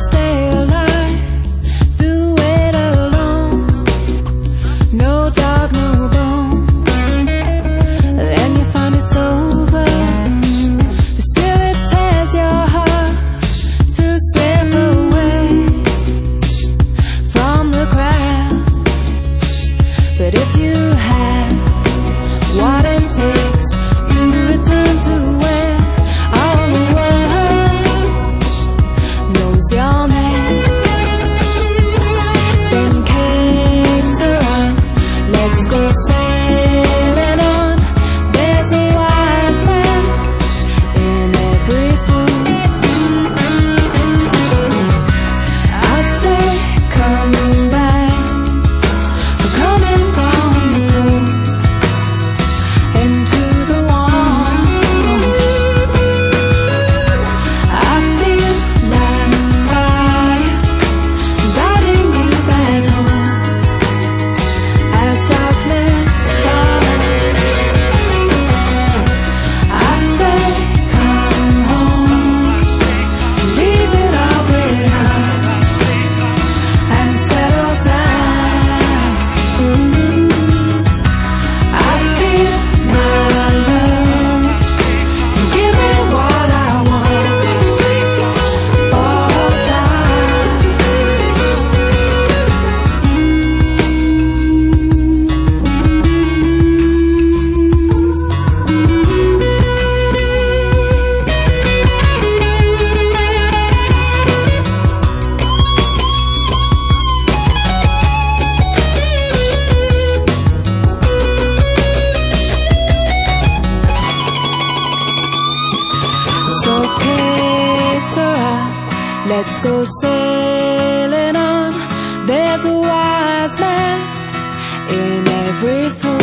stay alive to wait alone. No dog, no bone. Then you find it's over. But still it tears your heart to slip away from the crowd. But if you had what it takes to return to where all the world knows your name, then que sera, let's go sailing on. There's a wise man in every fool. I say come back, we're coming from the blue into the warm. I feel like fire guiding you back home as darkness falls. I say come home, leave it all behind and settle down. I feel my love, give me what I want for time. So que sera, let's go sailing on. There's a wise man in every fool.